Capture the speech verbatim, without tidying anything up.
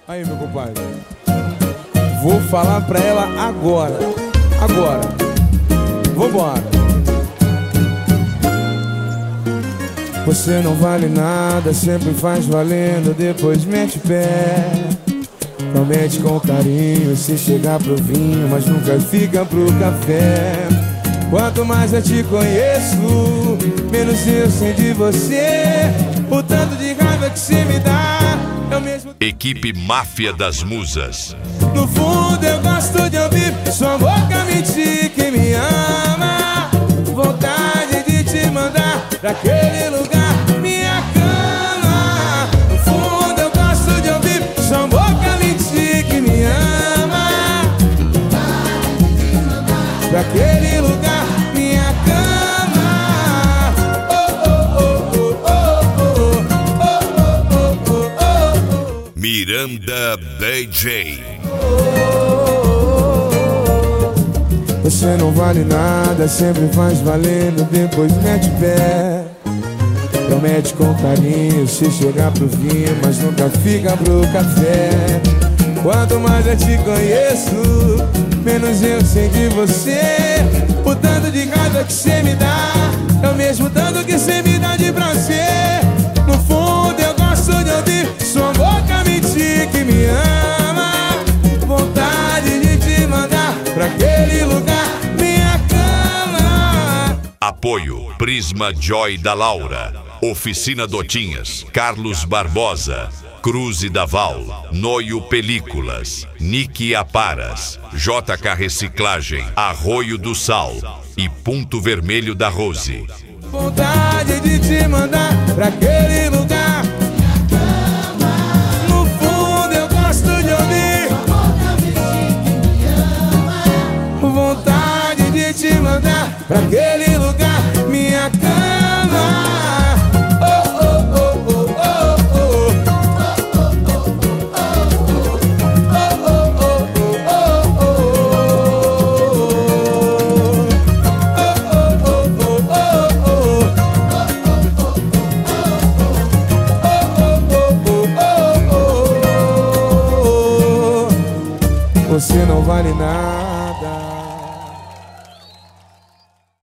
Aí, meu compadre, vou falar pra ela agora. Agora. Vambora. Você não vale nada, sempre faz valendo, depois mete pé. Promete com carinho se chegar pro vinho, mas nunca fica pro café. Quanto mais eu te conheço, menos eu sei de você. O tanto de raiva que você me dá é o mesmo. Equipe Máfia das Musas. No fundo eu gosto de ouvir sua boca mentir que me ama. Vontade de te mandar pra aquele lugar, minha cama. No fundo eu gosto de ouvir sua boca mentir que me ama. Pra aquele lugar, minha cama. Oh, oh, oh, oh, oh, oh, oh, oh, oh. Miranda D J. Você não vale nada, sempre faz valendo, depois mete pé. Promete com carinho se chegar pro vinho, mas nunca fica pro café. Quanto mais eu te conheço, menos eu sei de você. O tanto de raiva que você me dá é o mesmo tanto que você me dá de prazer. No fundo eu gosto de ouvir sua boca mentir que me ama. Vontade de te mandar pra aquele lugar, minha cama. Apoio Prisma Joy da Laura, Oficina Dotinhas, Carlos Barbosa, Cruz e Daval, Noio Películas, Nick Aparas, J K Reciclagem, Arroio do Sal e Ponto Vermelho da Rose. Vontade de te mandar pra aquele lugar. No fundo eu gosto de ouvir. Vontade de te mandar pra aquele lugar, minha cama. Você não vale nada.